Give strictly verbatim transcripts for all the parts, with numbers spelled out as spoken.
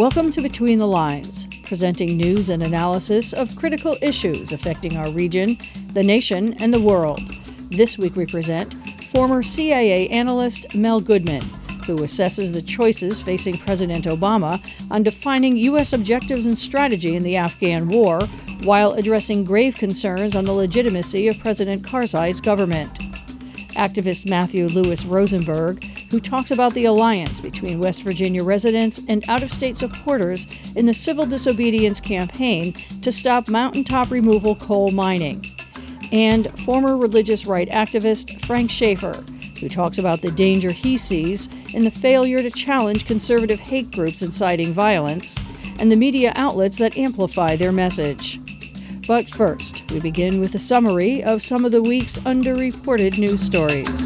Welcome to Between the Lines, presenting news and analysis of critical issues affecting our region, the nation, and the world. This week we present former C I A analyst Mel Goodman, who assesses the choices facing President Obama on defining U S objectives and strategy in the Afghan war, while addressing grave concerns on the legitimacy of President Karzai's government. Activist Matthew Lewis Rosenberg, who talks about the alliance between West Virginia residents and out-of-state supporters in the civil disobedience campaign to stop mountaintop removal coal mining. And former religious right activist Frank Schaeffer, who talks about the danger he sees in the failure to challenge conservative hate groups inciting violence and the media outlets that amplify their message. But first, we begin with a summary of some of the week's underreported news stories.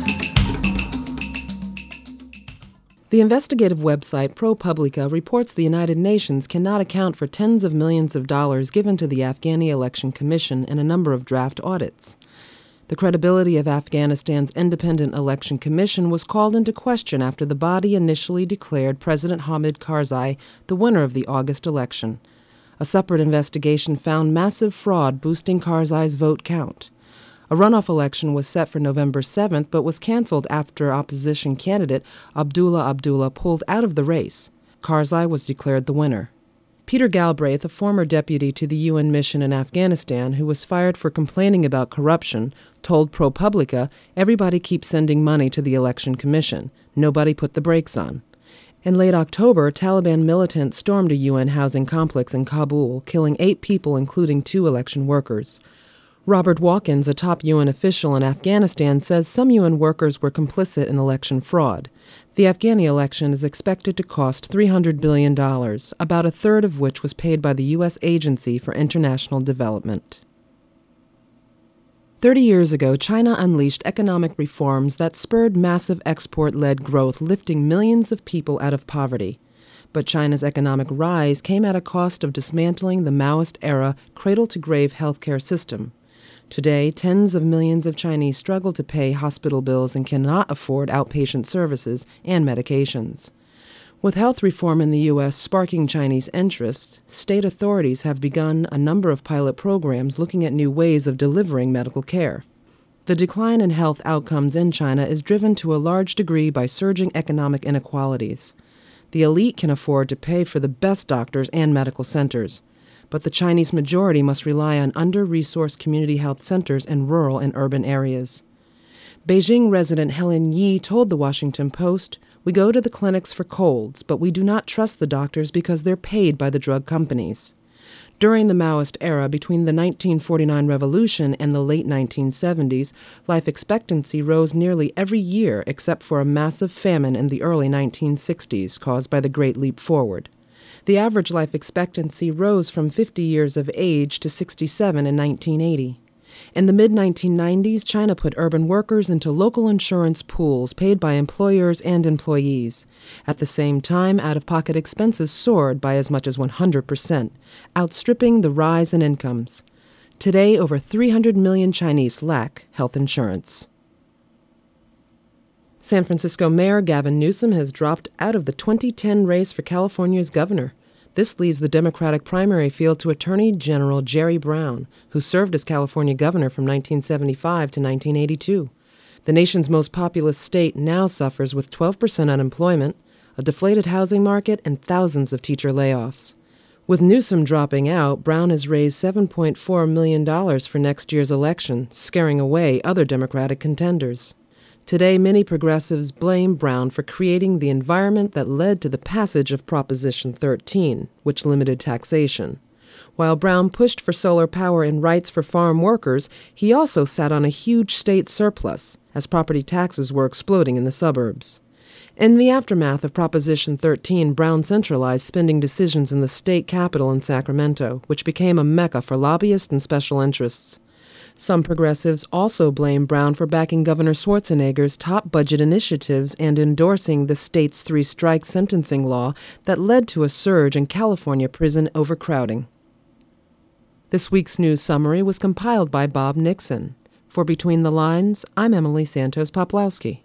The investigative website ProPublica reports the United Nations cannot account for tens of millions of dollars given to the Afghani Election Commission in a number of draft audits. The credibility of Afghanistan's Independent Election Commission was called into question after the body initially declared President Hamid Karzai the winner of the August election. A separate investigation found massive fraud boosting Karzai's vote count. A runoff election was set for November seventh, but was canceled after opposition candidate Abdullah Abdullah pulled out of the race. Karzai was declared the winner. Peter Galbraith, a former deputy to the U N mission in Afghanistan who was fired for complaining about corruption, told ProPublica, "Everybody keeps sending money to the Election Commission. Nobody put the brakes on." In late October, Taliban militants stormed a U N housing complex in Kabul, killing eight people, including two election workers. Robert Watkins, a top U N official in Afghanistan, says some U N workers were complicit in election fraud. The Afghani election is expected to cost three hundred billion dollars, about a third of which was paid by the U S Agency for International Development. Thirty years ago, China unleashed economic reforms that spurred massive export-led growth, lifting millions of people out of poverty. But China's economic rise came at a cost of dismantling the Maoist-era cradle-to-grave healthcare system. Today, tens of millions of Chinese struggle to pay hospital bills and cannot afford outpatient services and medications. With health reform in the U S sparking Chinese interests, state authorities have begun a number of pilot programs looking at new ways of delivering medical care. The decline in health outcomes in China is driven to a large degree by surging economic inequalities. The elite can afford to pay for the best doctors and medical centers, but the Chinese majority must rely on under-resourced community health centers in rural and urban areas. Beijing resident Helen Yi told The Washington Post, "We go to the clinics for colds, but we do not trust the doctors because they're paid by the drug companies." During the Maoist era, between the nineteen forty-nine revolution and the late nineteen seventies, life expectancy rose nearly every year except for a massive famine in the early nineteen sixties caused by the Great Leap Forward. The average life expectancy rose from fifty years of age to sixty-seven in nineteen eighty. In the mid nineteen nineties, China put urban workers into local insurance pools paid by employers and employees. At the same time, out-of-pocket expenses soared by as much as one hundred percent, outstripping the rise in incomes. Today, over three hundred million Chinese lack health insurance. San Francisco Mayor Gavin Newsom has dropped out of the twenty ten race for California's governor. This leaves the Democratic primary field to Attorney General Jerry Brown, who served as California governor from nineteen seventy-five to nineteen eighty-two. The nation's most populous state now suffers with twelve percent unemployment, a deflated housing market, and thousands of teacher layoffs. With Newsom dropping out, Brown has raised seven point four million dollars for next year's election, scaring away other Democratic contenders. Today, many progressives blame Brown for creating the environment that led to the passage of Proposition thirteen, which limited taxation. While Brown pushed for solar power and rights for farm workers, he also sat on a huge state surplus, as property taxes were exploding in the suburbs. In the aftermath of Proposition thirteen, Brown centralized spending decisions in the state capital in Sacramento, which became a mecca for lobbyists and special interests. Some progressives also blame Brown for backing Governor Schwarzenegger's top budget initiatives and endorsing the state's three-strike sentencing law that led to a surge in California prison overcrowding. This week's news summary was compiled by Bob Nixon. For Between the Lines, I'm Emily Santos-Poplawski.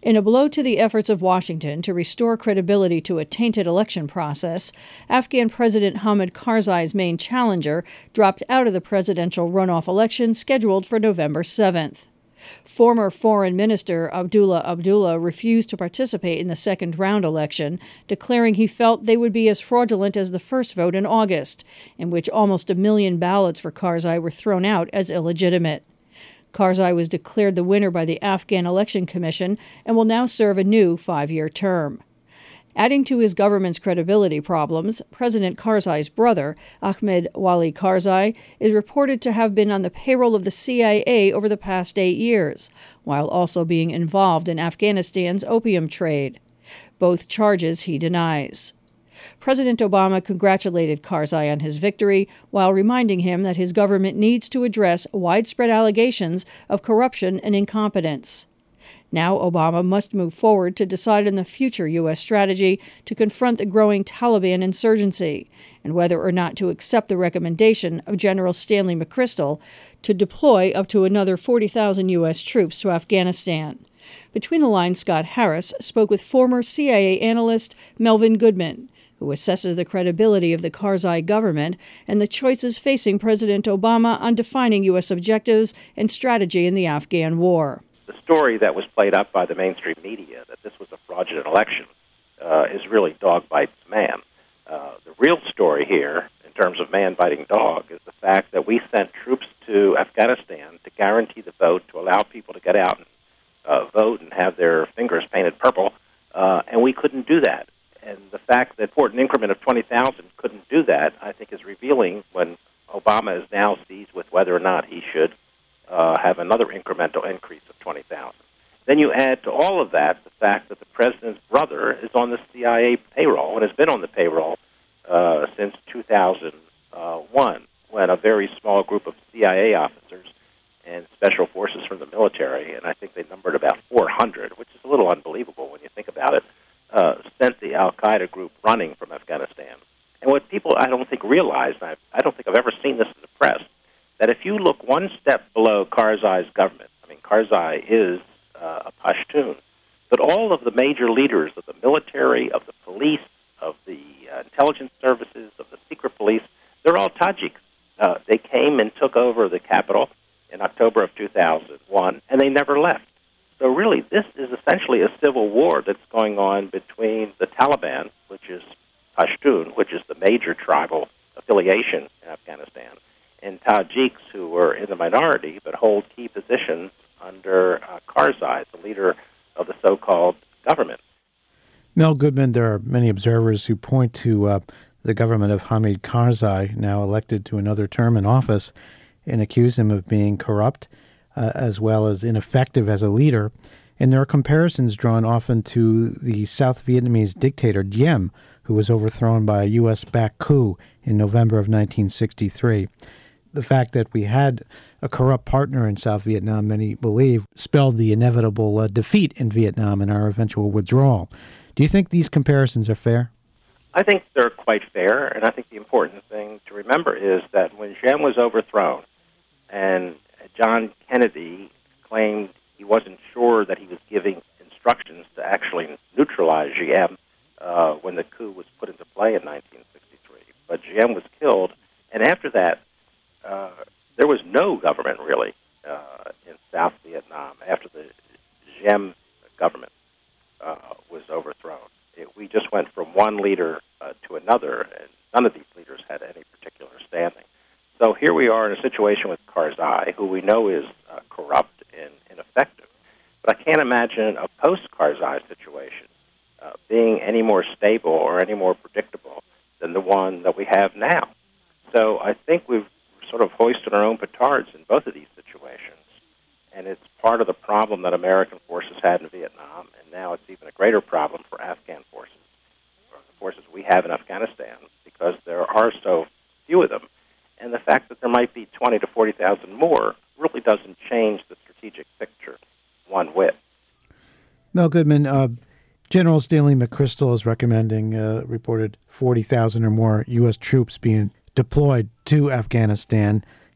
In a blow to the efforts of Washington to restore credibility to a tainted election process, Afghan President Hamid Karzai's main challenger dropped out of the presidential runoff election scheduled for November seventh. Former Foreign Minister Abdullah Abdullah refused to participate in the second-round election, declaring he felt they would be as fraudulent as the first vote in August, in which almost a million ballots for Karzai were thrown out as illegitimate. Karzai was declared the winner by the Afghan Election Commission and will now serve a new five-year term. Adding to his government's credibility problems, President Karzai's brother, Ahmed Wali Karzai, is reported to have been on the payroll of the C I A over the past eight years, while also being involved in Afghanistan's opium trade. Both charges he denies. President Obama congratulated Karzai on his victory while reminding him that his government needs to address widespread allegations of corruption and incompetence. Now Obama must move forward to decide on the future U S strategy to confront the growing Taliban insurgency and whether or not to accept the recommendation of General Stanley McChrystal to deploy up to another forty thousand U S troops to Afghanistan. Between the Lines, Scott Harris spoke with former C I A analyst Melvin Goodman, who assesses the credibility of the Karzai government and the choices facing President Obama on defining U S objectives and strategy in the Afghan war. The story that was played up by the mainstream media, that this was a fraudulent election, uh, is really dog bites man. Uh, the real story here, in terms of man biting dog, is the fact that we sent troops to Afghanistan to guarantee the vote, to allow people to get out and uh, vote and have their fingers painted purple, uh, and we couldn't do that. And the fact that an increment of twenty thousand couldn't do that, I think, is revealing when Obama is now seized with whether or not he should uh, have another incremental increase of twenty thousand. Then you add to all of that the fact that the president's brother is on the C I A payroll and has been on the payroll uh, since two thousand one, when a very small group of C I A officers and special forces from the military, and I think they numbered about four hundred, which is a little unbelievable when you think about it, uh, sent the al-Qaeda group running from Afghanistan. And what people, I don't think, realize, and I, I don't think I've ever seen this in the press, that if you look one step below Karzai's government, I mean, Karzai is uh, a Pashtun, but all of the major leaders of the military, of the police, of the uh, intelligence services, of the secret police, they're all Tajiks. Uh, they came and took over the capital in October of two thousand one, and they never left. So really, this is essentially a civil war that's going on between the Taliban, which is Pashtun, which is the major tribal affiliation in Afghanistan, and Tajiks, who are in the minority but hold key positions under uh, Karzai, the leader of the so-called government. Mel Goodman, there are many observers who point to uh, the government of Hamid Karzai, now elected to another term in office, and accuse him of being corrupt uh, as well as ineffective as a leader. And there are comparisons drawn often to the South Vietnamese dictator Diem, who was overthrown by a U S-backed coup in November of nineteen sixty-three. The fact that we had a corrupt partner in South Vietnam, many believe, spelled the inevitable uh, defeat in Vietnam and our eventual withdrawal. Do you think these comparisons are fair? I think they're quite fair, and I think the important thing to remember is that when Diem was overthrown and John Kennedy claimed he wasn't sure that he was giving instructions to actually neutralize Diem uh, when the coup was put into play in nineteen sixty-three. But Diem was killed, and after that, uh, there was no government, really, uh, in South Vietnam after the Diem government uh, was overthrown. It, we just went from one leader uh, to another, and none of these leaders had any particular standing. So here we are in a situation with Karzai, who we know is uh, corrupt and ineffective. But I can't imagine a post-Karzai situation uh, being any more stable or any more predictable than the one that we have now. So I think we've sort of hoisted our own petards in both of these situations, and it's part of the problem that American forces had in Vietnam, and now it's even a greater problem for Afghan forces, or the forces we have in Afghanistan, because there are so few of them. And the fact that there might be twenty to forty thousand more really doesn't change the strategic picture one whit. Mel Goodman, uh, General Stanley McChrystal is recommending uh, reported forty thousand or more U S troops being deployed to Afghanistan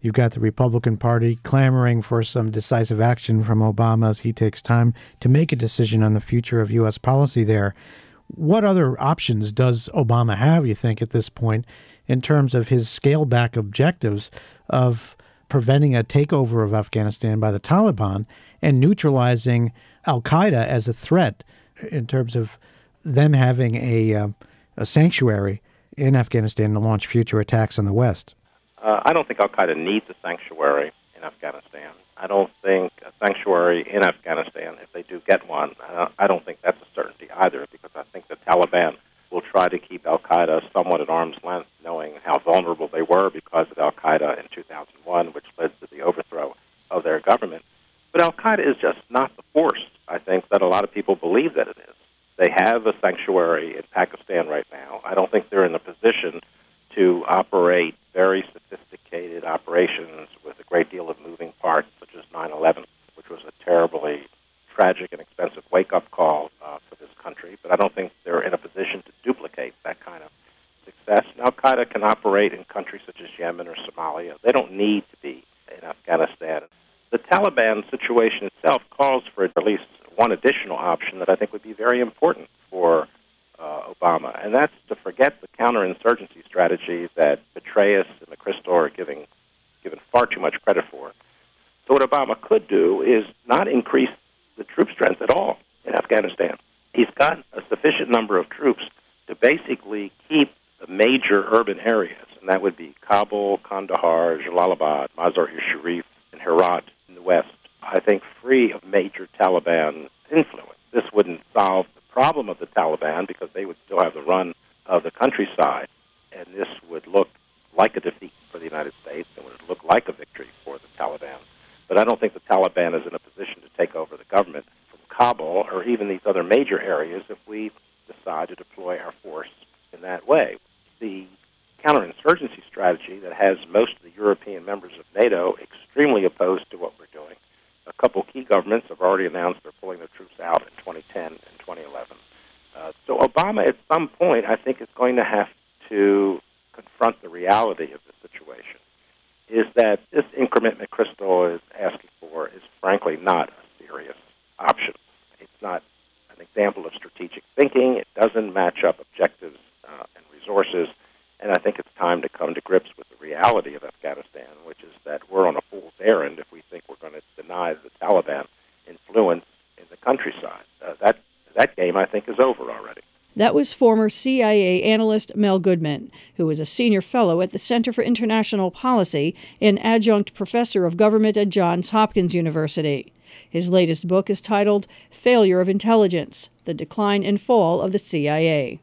You've got the Republican Party clamoring for some decisive action from Obama as he takes time to make a decision on the future of U S policy there. What other options does Obama have, you think, at this point, in terms of his scaled-back objectives of preventing a takeover of Afghanistan by the Taliban and neutralizing al-Qaeda as a threat in terms of them having a, uh, a sanctuary in Afghanistan to launch future attacks on the West? Uh, I don't think al-Qaeda needs a sanctuary in Afghanistan. I don't think a sanctuary in Afghanistan, if they do get one, uh, I don't think that's a certainty either, because I think the Taliban will try to keep al-Qaeda somewhat at arm's length, knowing how vulnerable they were because of al-Qaeda in two thousand one, which led to the overthrow of their government. But al-Qaeda is just not the force, I think, that a lot of people believe that it is. They have a sanctuary in Pakistan right now. I don't think they're in a position to operate very sophisticated operations with a great deal of moving parts, such as nine eleven, which was a terribly tragic and expensive wake-up call uh, for this country. But I don't think they're in a position to duplicate that kind of success. And al-Qaeda can operate in countries such as Yemen or Somalia. They don't need to be in Afghanistan. The Taliban situation itself calls for at least one additional option that I think would be very important for uh, Obama, and that's to forget the counterinsurgency strategy that Petraeus and McChrystal are giving given far too much credit for. So what Obama could do is not increase the troop strength at all in Afghanistan. He's got a sufficient number of troops to basically keep the major urban areas, and that would be Kabul, Kandahar, Jalalabad, Mazar-i-Sharif, and Herat in the west, I think, free of major Taliban influence. This wouldn't solve the problem of the Taliban because they would still have the run of the countryside, and this would look like a defeat for the United States and would look like a victory for the Taliban. But I don't think the Taliban is in a position to take over the government from Kabul or even these other major areas if we decide to deploy our force in that way. The counterinsurgency strategy that has most of the European members of NATO extremely opposed to what we're doing. A couple key governments have already announced they're pulling their troops out in twenty ten and twenty eleven. Uh, so Obama, at some point, I think is going to have to confront the reality of the situation, is that this increment McChrystal is asking for is frankly not a serious option. It's not an example of strategic thinking. It doesn't match up objectives uh, and resources. And I think it's time to come to grips with the reality of Afghanistan, which is that we're on a fool's errand if we think we're going to deny the Taliban influence in the countryside. Uh, that that game, I think, is over already. That was former C I A analyst Mel Goodman, who is a senior fellow at the Center for International Policy and adjunct professor of government at Johns Hopkins University. His latest book is titled Failure of Intelligence: The Decline and Fall of the C I A.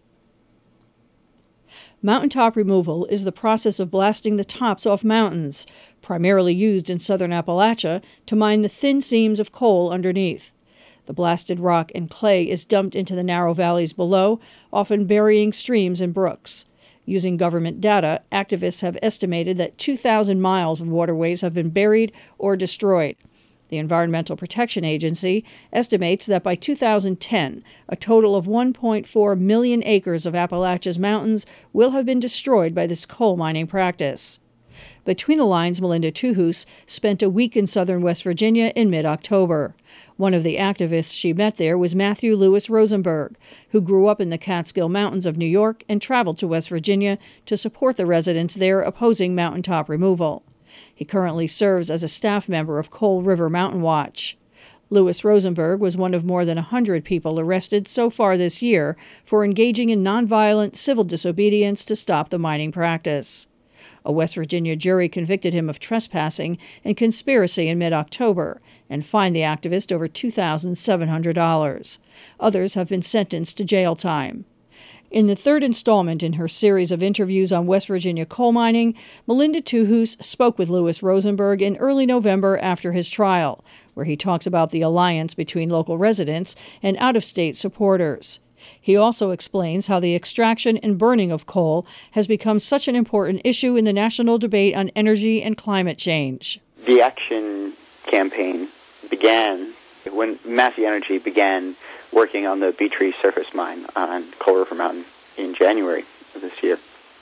Mountaintop removal is the process of blasting the tops off mountains, primarily used in southern Appalachia to mine the thin seams of coal underneath. The blasted rock and clay is dumped into the narrow valleys below, often burying streams and brooks. Using government data, activists have estimated that two thousand miles of waterways have been buried or destroyed. The Environmental Protection Agency estimates that by two thousand ten, a total of one point four million acres of Appalachia's mountains will have been destroyed by this coal mining practice. Between the Lines, Melinda Tuhus spent a week in southern West Virginia in mid-October. One of the activists she met there was Matthew Lewis Rosenberg, who grew up in the Catskill Mountains of New York and traveled to West Virginia to support the residents there opposing mountaintop removal. He currently serves as a staff member of Coal River Mountain Watch. Lewis Rosenberg was one of more than one hundred people arrested so far this year for engaging in nonviolent civil disobedience to stop the mining practice. A West Virginia jury convicted him of trespassing and conspiracy in mid-October and fined the activist over two thousand seven hundred dollars. Others have been sentenced to jail time. In the third installment in her series of interviews on West Virginia coal mining, Melinda Tuhus spoke with Lewis Rosenberg in early November after his trial, where he talks about the alliance between local residents and out-of-state supporters. He also explains how the extraction and burning of coal has become such an important issue in the national debate on energy and climate change. The action campaign began when Massey Energy began working on the Beatrice surface mine on Coal River Mountain in January of this year.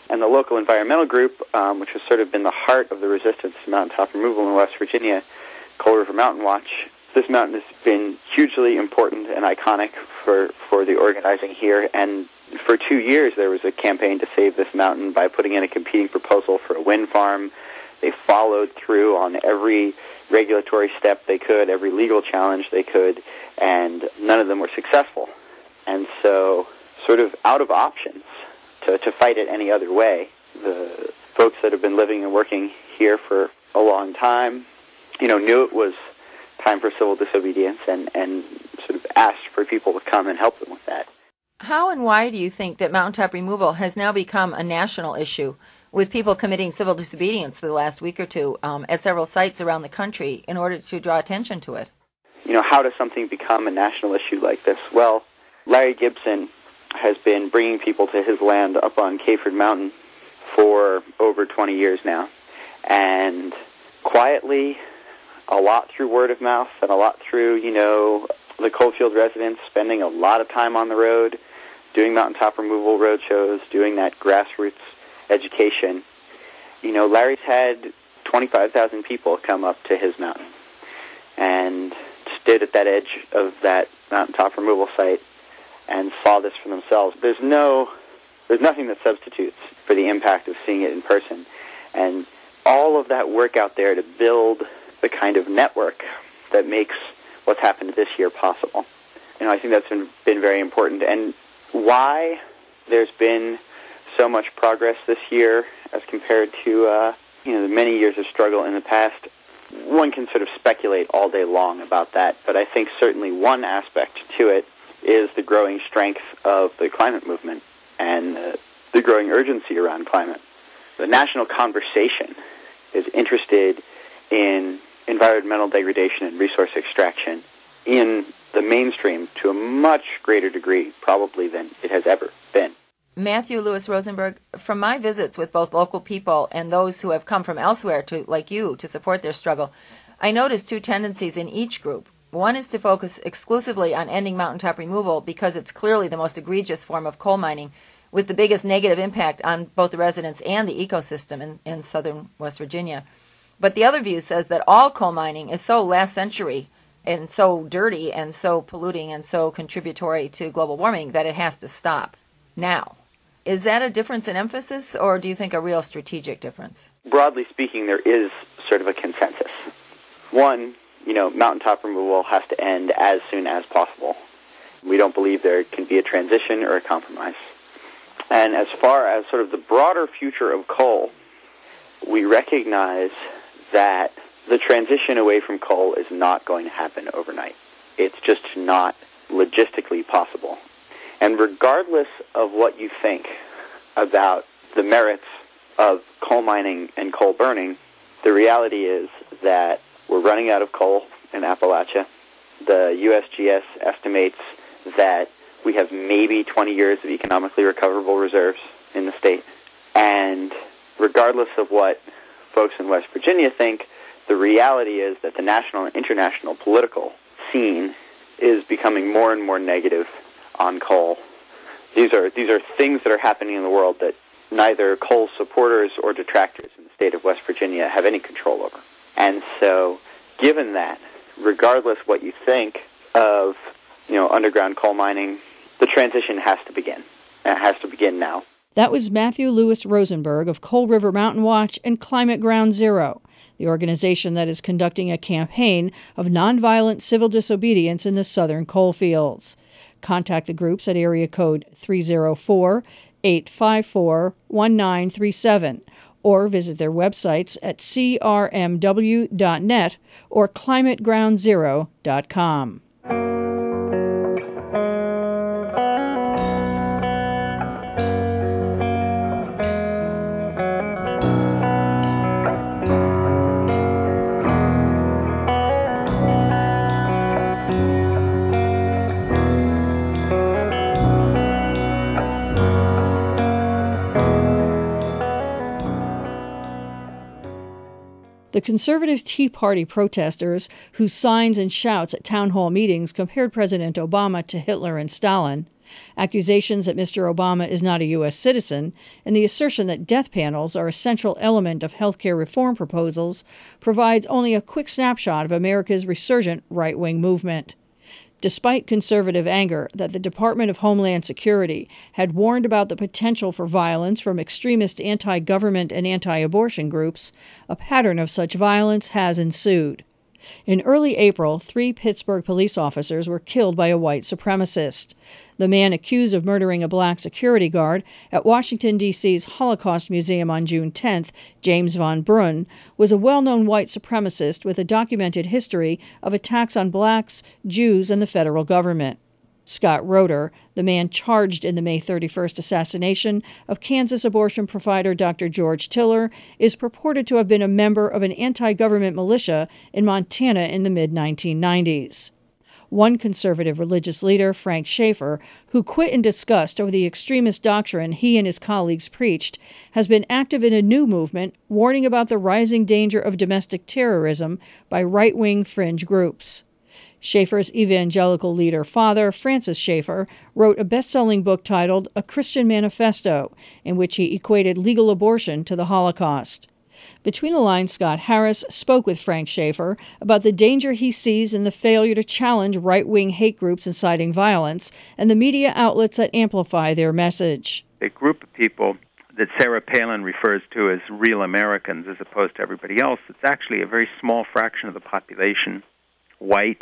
And the local environmental group, um, which has sort of been the heart of the resistance to mountaintop removal in West Virginia, Coal River Mountain Watch, this mountain has been hugely important and iconic for, for the organizing here. And for two years, there was a campaign to save this mountain by putting in a competing proposal for a wind farm. They followed through on every regulatory step they could, every legal challenge they could, and none of them were successful. And so, sort of out of options to, to fight it any other way, the folks that have been living and working here for a long time, you know, knew it was time for civil disobedience and, and sort of asked for people to come and help them with that. How and why do you think that mountaintop removal has now become a national issue, with people committing civil disobedience the last week or two um, at several sites around the country in order to draw attention to it? You know, how does something become a national issue like this? Well, Larry Gibson has been bringing people to his land up on Cayford Mountain for over twenty years now. And quietly, a lot through word of mouth and a lot through, you know, the Coalfield residents spending a lot of time on the road, doing mountaintop removal road shows, doing that grassroots education. You know, Larry's had twenty-five thousand people come up to his mountain and stood at that edge of that mountaintop removal site and saw this for themselves. There's no, there's nothing that substitutes for the impact of seeing it in person. And all of that work out there to build the kind of network that makes what's happened this year possible. You know, I think that's been, been very important. And why there's been so much progress this year as compared to, uh, you know, the many years of struggle in the past, one can sort of speculate all day long about that. But I think certainly one aspect to it is the growing strength of the climate movement and uh, the growing urgency around climate. The national conversation is interested in environmental degradation and resource extraction in the mainstream to a much greater degree probably than it has ever been. Matthew Lewis Rosenberg, from my visits with both local people and those who have come from elsewhere, to like you, to support their struggle, I noticed two tendencies in each group. One is to focus exclusively on ending mountaintop removal because it's clearly the most egregious form of coal mining, with the biggest negative impact on both the residents and the ecosystem in, in southern West Virginia. But the other view says that all coal mining is so last century and so dirty and so polluting and so contributory to global warming that it has to stop now. Is that a difference in emphasis, or do you think a real strategic difference? Broadly speaking, there is sort of a consensus. One, you know, mountaintop removal has to end as soon as possible. We don't believe there can be a transition or a compromise. And as far as sort of the broader future of coal, we recognize that the transition away from coal is not going to happen overnight. It's just not logistically possible. And regardless of what you think about the merits of coal mining and coal burning, the reality is that we're running out of coal in Appalachia. The U S G S estimates that we have maybe twenty years of economically recoverable reserves in the state. And regardless of what folks in West Virginia think, the reality is that the national and international political scene is becoming more and more negative on coal. These are these are things that are happening in the world that neither coal supporters or detractors in the state of West Virginia have any control over. And so, given that, regardless what you think of, you know, underground coal mining, the transition has to begin. It has to begin now. That was Matthew Lewis Rosenberg of Coal River Mountain Watch and Climate Ground Zero, the organization that is conducting a campaign of nonviolent civil disobedience in the southern coal fields. Contact the groups at area code three oh four, eight five four, one nine three seven or visit their websites at c r m w dot net or climate ground zero dot com. The conservative Tea Party protesters, whose signs and shouts at town hall meetings compared President Obama to Hitler and Stalin, Accusations that Mister Obama is not a U S citizen and the assertion that death panels are a central element of healthcare reform proposals provides only a quick snapshot of America's resurgent right-wing movement. Despite conservative anger that the Department of Homeland Security had warned about the potential for violence from extremist anti-government and anti-abortion groups, a pattern of such violence has ensued. In early April, three Pittsburgh police officers were killed by a white supremacist. The man accused of murdering a black security guard at Washington, D C's Holocaust Museum on June tenth, James Von Brunn, was a well-known white supremacist with a documented history of attacks on blacks, Jews, and the federal government. Scott Roeder, the man charged in the May thirty-first assassination of Kansas abortion provider Doctor George Tiller, is purported to have been a member of an anti-government militia in Montana in the mid nineteen nineties. One conservative religious leader, Frank Schaeffer, who quit in disgust over the extremist doctrine he and his colleagues preached, has been active in a new movement warning about the rising danger of domestic terrorism by right-wing fringe groups. Schaeffer's evangelical leader father, Francis Schaeffer, wrote a best-selling book titled A Christian Manifesto, in which he equated legal abortion to the Holocaust. Between the lines, Scott Harris spoke with Frank Schaeffer about the danger he sees in the failure to challenge right-wing hate groups inciting violence and the media outlets that amplify their message. A group of people that Sarah Palin refers to as real Americans as opposed to everybody else, it's actually a very small fraction of the population, white,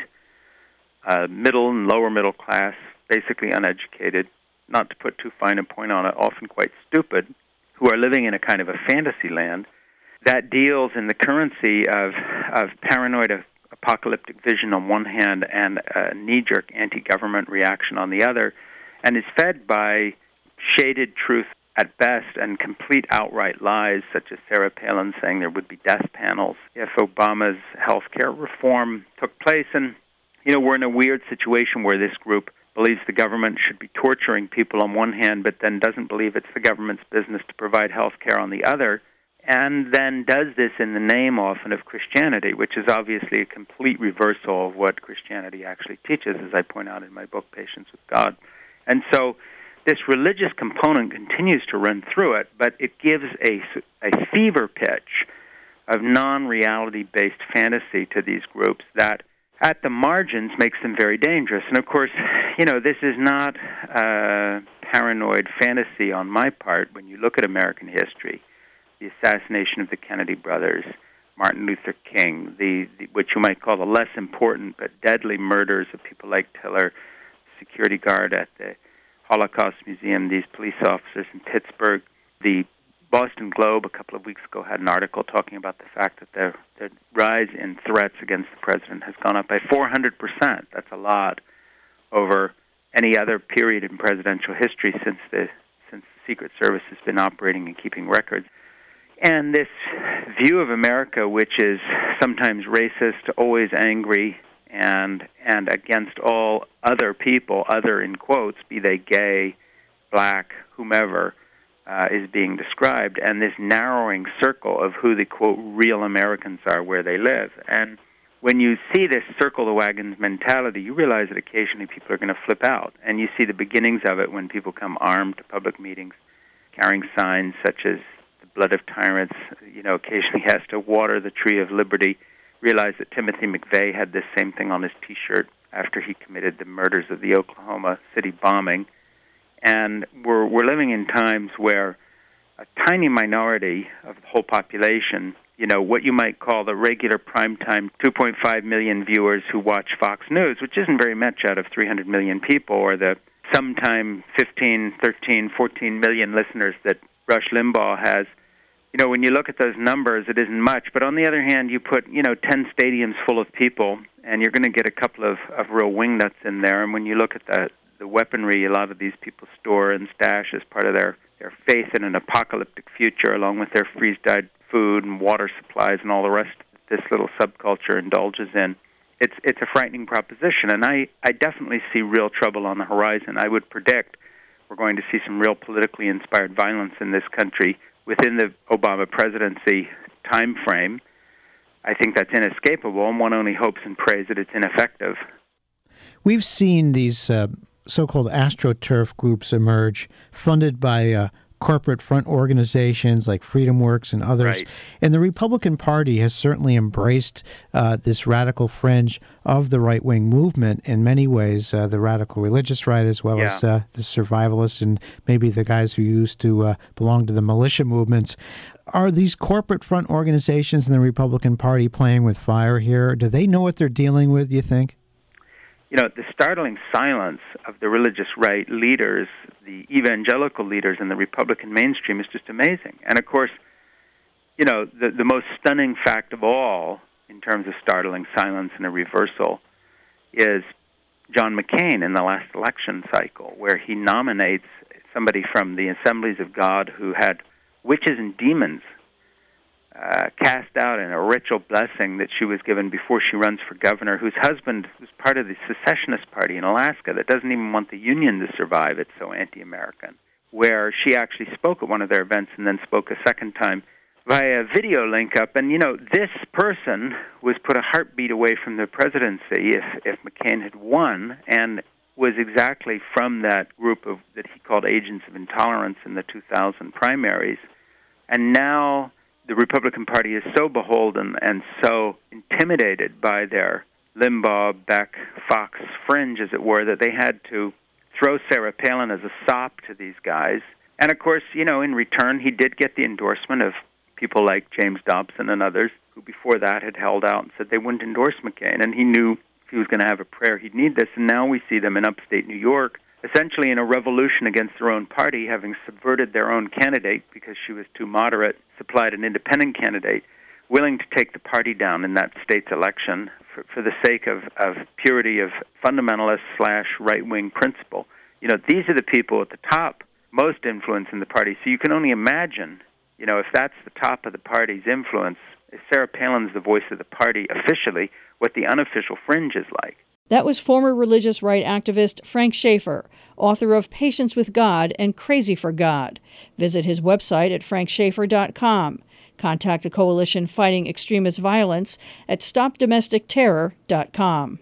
Uh, middle and lower middle class, basically uneducated, not to put too fine a point on it, often quite stupid, who are living in a kind of a fantasy land that deals in the currency of, of paranoid apocalyptic vision on one hand and a knee-jerk anti-government reaction on the other, and is fed by shaded truth at best and complete outright lies, such as Sarah Palin saying there would be death panels if Obama's health care reform took place. And you know, we're in a weird situation where this group believes the government should be torturing people on one hand, but then doesn't believe it's the government's business to provide health care on the other, and then does this in the name often of Christianity, which is obviously a complete reversal of what Christianity actually teaches, as I point out in my book, Patience with God. And so this religious component continues to run through it, but it gives a, a fever pitch of non-reality-based fantasy to these groups that at the margins makes them very dangerous. And of course, you know, this is not uh, paranoid fantasy on my part. When you look at American history, the assassination of the Kennedy brothers, Martin Luther King, the, the what you might call the less important but deadly murders of people like Tiller, security guard at the Holocaust Museum, these police officers in Pittsburgh, the Boston Globe a couple of weeks ago had an article talking about the fact that the, the rise in threats against the president has gone up by four hundred percent. That's a lot over any other period in presidential history since the since the Secret Service has been operating and keeping records. And this view of America, which is sometimes racist, always angry, and and against all other people, other in quotes, be they gay, black, whomever, Uh, is being described, and this narrowing circle of who the, quote, real Americans are where they live. And when you see this circle the wagons mentality, you realize that occasionally people are going to flip out. And you see the beginnings of it when people come armed to public meetings, carrying signs such as the blood of tyrants, you know, occasionally has to water the tree of liberty. Realize that Timothy McVeigh had this same thing on his T-shirt after he committed the murders of the Oklahoma City bombing. And we're we're living in times where a tiny minority of the whole population, you know, what you might call the regular primetime two point five million viewers who watch Fox News, which isn't very much out of three hundred million people, or the sometime fifteen, thirteen, fourteen million listeners that Rush Limbaugh has. You know, when you look at those numbers, it isn't much. But on the other hand, you put, you know, ten stadiums full of people, and you're going to get a couple of, of real wingnuts in there. And when you look at that, the weaponry a lot of these people store and stash as part of their, their faith in an apocalyptic future, along with their freeze-dried food and water supplies and all the rest this little subculture indulges in, it's it's a frightening proposition. And I, I definitely see real trouble on the horizon. I would predict we're going to see some real politically inspired violence in this country within the Obama presidency time frame. I think that's inescapable, and one only hopes and prays that it's ineffective. We've seen these uh, so-called AstroTurf groups emerge, funded by uh, corporate front organizations like Freedom Works and others. Right. And the Republican Party has certainly embraced uh, this radical fringe of the right-wing movement in many ways, uh, the radical religious right as well yeah. as uh, the survivalists and maybe the guys who used to uh, belong to the militia movements. Are these corporate front organizations in the Republican Party playing with fire here? Do they know what they're dealing with, do you think? You know, the startling silence of the religious right leaders, the evangelical leaders in the Republican mainstream is just amazing. And, of course, you know, the, the most stunning fact of all in terms of startling silence and a reversal is John McCain in the last election cycle, where he nominates somebody from the Assemblies of God who had witches and demons uh, cast out in a ritual blessing that she was given before she runs for governor, whose husband was part of the secessionist party in Alaska that doesn't even want the Union to survive. It's so anti-American, where she actually spoke at one of their events and then spoke a second time via video link up. And, you know, this person was put a heartbeat away from the presidency if, if McCain had won, and was exactly from that group of that he called agents of intolerance in the two thousand primaries. And now the Republican Party is so beholden and so intimidated by their Limbaugh, Beck, Fox fringe, as it were, that they had to throw Sarah Palin as a sop to these guys. And, of course, you know, in return, he did get the endorsement of people like James Dobson and others, who before that had held out and said they wouldn't endorse McCain. And he knew if he was going to have a prayer, he'd need this. And now we see them in upstate New York, essentially in a revolution against their own party, having subverted their own candidate because she was too moderate, supplied an independent candidate, willing to take the party down in that state's election for, for the sake of, of purity of fundamentalist slash right-wing principle. You know, these are the people at the top, most influence in the party. So you can only imagine, you know, if that's the top of the party's influence, if Sarah Palin's the voice of the party officially, what the unofficial fringe is like. That was former religious right activist Frank Schaeffer, author of Patience with God and Crazy for God. Visit his website at frank schaeffer dot com. Contact the coalition fighting extremist violence at stop domestic terror dot com.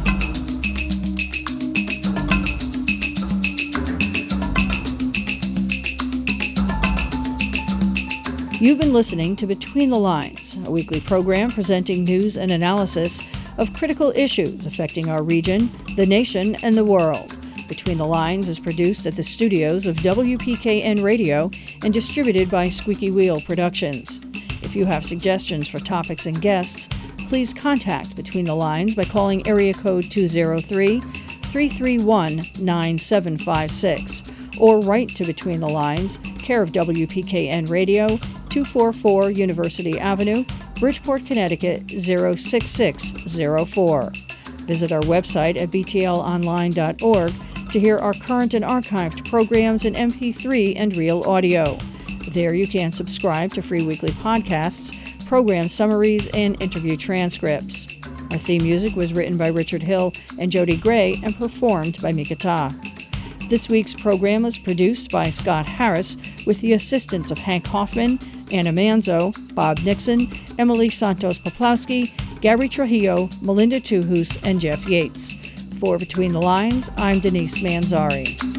You've been listening to Between the Lines, a weekly program presenting news and analysis of critical issues affecting our region, the nation, and the world. Between the Lines is produced at the studios of W P K N Radio and distributed by Squeaky Wheel Productions. If you have suggestions for topics and guests, please contact Between the Lines by calling area code two oh three, three three one, nine seven five six or write to Between the Lines, care of W P K N Radio, two forty-four University Avenue, Bridgeport, Connecticut, zero six six zero four. Visit our website at b t l online dot org to hear our current and archived programs in M P three and real audio. There you can subscribe to free weekly podcasts, program summaries, and interview transcripts. Our theme music was written by Richard Hill and Jody Gray and performed by Mika Ta. This week's program was produced by Scott Harris with the assistance of Hank Hoffman, Anna Manzo, Bob Nixon, Emily Santos-Poplawski, Gary Trujillo, Melinda Tuhus, and Jeff Yates. For Between the Lines, I'm Denise Manzari.